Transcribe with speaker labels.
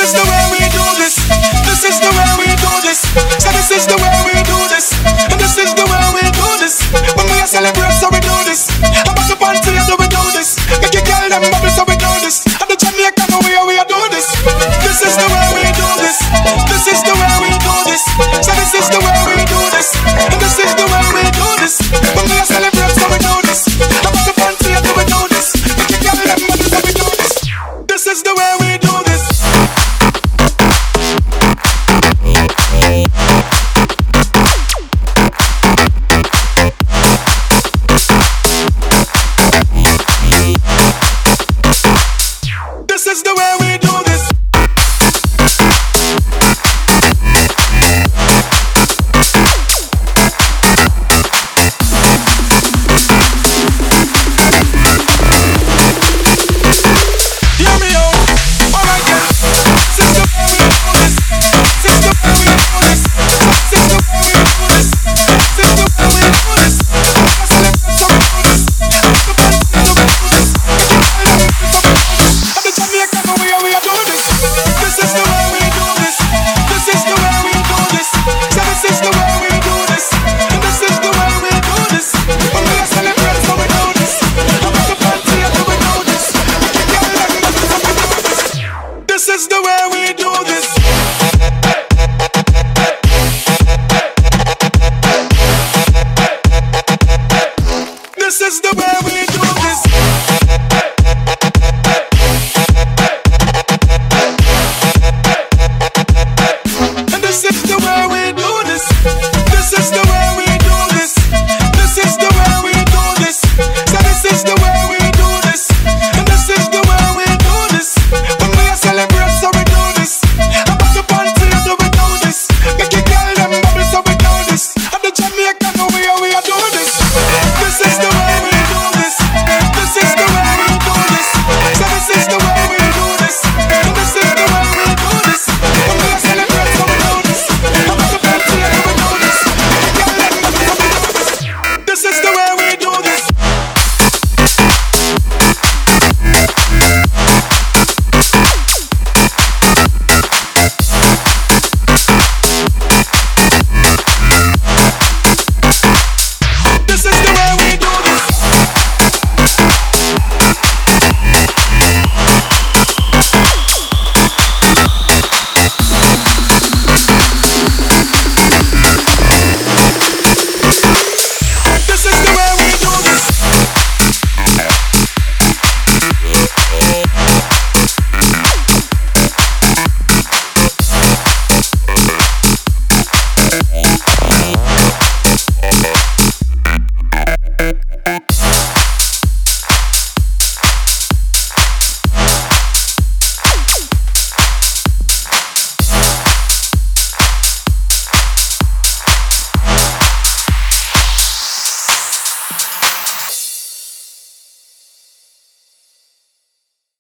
Speaker 1: is the way we do this. This is the way we do this. So this is the way we do this. And this is the way we do this. When we are celebrate, so we do this. I'm back up on theater, we do this. Make you call them bubble, so we do this. And the Jamaican way we are doing this. This is the way we do this. This is the way we do this. So this is the way we do this. And this is the way we do this. When we are celebrate, so we do this. I'm back up on theater, we do this. Make you call them bubble, so we do this. This is the way we do this. This is the way we do this. Hear me out. Alright then. This is the way we do this. This is the way we do this. This is the way we do this. This is the way we do this. I celebrate so we do this. I'm the band, so we do this. I'm the Jamaican way we are doing this. This is the way we do this. This is the way we do this. So this is the way we do this. And this is the way we do this. When we are celebrate, so we do this. I'm at the party, so we do this. This is the way we do this.